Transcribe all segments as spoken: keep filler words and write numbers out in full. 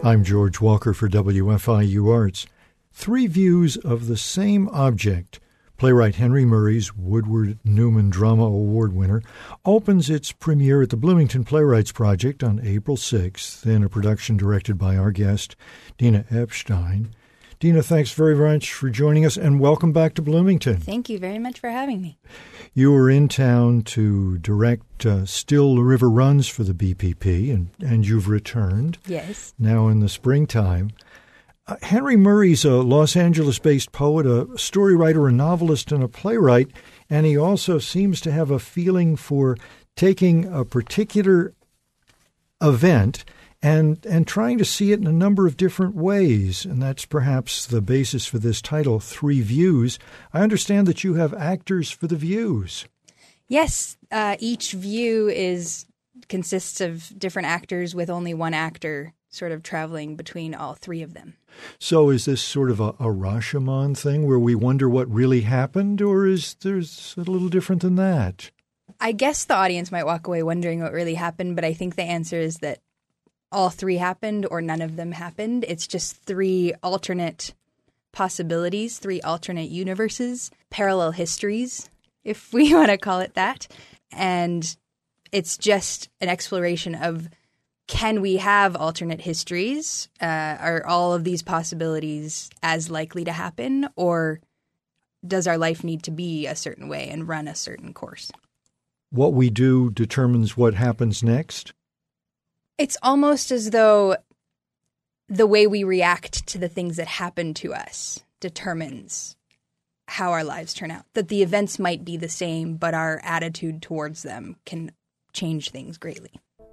I'm George Walker for W F I U Arts. Three views of the same object. Playwright Henry Murray's Woodward Newman Drama Award winner opens its premiere at the Bloomington Playwrights Project on April sixth in a production directed by our guest, Dina Epstein. Dina, thanks very much for joining us, and welcome back to Bloomington. Thank you very much for having me. You were in town to direct uh, Still the River Runs for the B P P, and, and you've returned. Yes. Now in the springtime. Uh, Henry Murray's a Los Angeles-based poet, a story writer, a novelist, and a playwright, and he also seems to have a feeling for taking a particular event and and trying to see it in a number of different ways, and that's perhaps the basis for this title, Three Views. I understand that you have actors for the views. Yes, uh, each view is consists of different actors with only one actor sort of traveling between all three of them. So is this sort of a, a Rashomon thing where we wonder what really happened, or is there's a little different than that? I guess the audience might walk away wondering what really happened, but I think the answer is that all three happened or none of them happened. It's just three alternate possibilities, three alternate universes, parallel histories, if we want to call it that. And it's just an exploration of, can we have alternate histories? Uh, are all of these possibilities as likely to happen? Or does our life need to be a certain way and run a certain course? What we do determines what happens next? It's almost as though the way we react to the things that happen to us determines how our lives turn out. That the events might be the same, but our attitude towards them can change things greatly.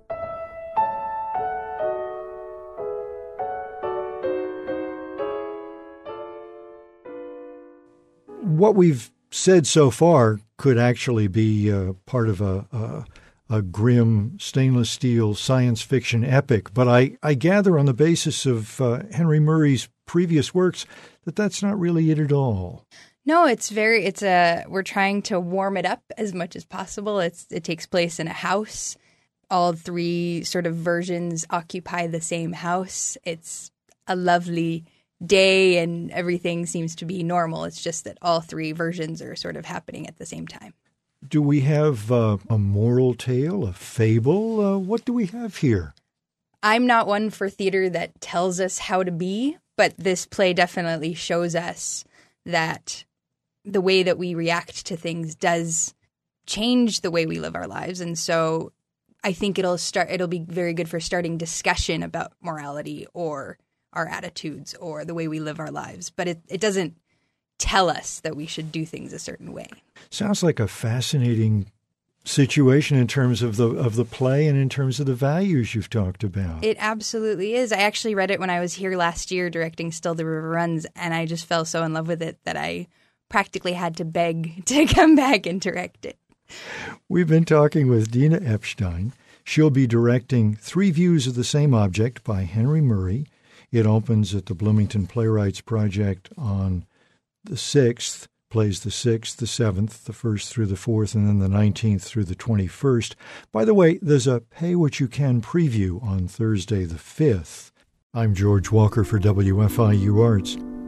What we've said so far could actually be uh, part of a, a a grim stainless steel science fiction epic, but I, I gather on the basis of uh, Henry Murray's previous works that that's not really it at all. No, it's very, it's a, we're trying to warm it up as much as possible. It's, it takes place in a house. All three sort of versions occupy the same house. It's a lovely day and everything seems to be normal. It's just that all three versions are sort of happening at the same time. Do we have uh, a moral tale, a fable? Uh, what do we have here? I'm not one for theater that tells us how to be, but this play definitely shows us that the way that we react to things does change the way we live our lives. And so I think it'll start. It'll be very good for starting discussion about morality or our attitudes or the way we live our lives. But it, it doesn't tell us that we should do things a certain way. Sounds like a fascinating situation in terms of the of the play and in terms of the values you've talked about. It absolutely is. I actually read it when I was here last year directing Still the River Runs, and I just fell so in love with it that I practically had to beg to come back and direct it. We've been talking with Dina Epstein. She'll be directing Three Views of the Same Object by Henry Murray. It opens at the Bloomington Playwrights Project on the sixth, plays the sixth, the seventh, the first through the fourth, and then the nineteenth through the twenty-first. By the way, there's a Pay What You Can preview on Thursday the fifth. I'm George Walker for W F I U Arts.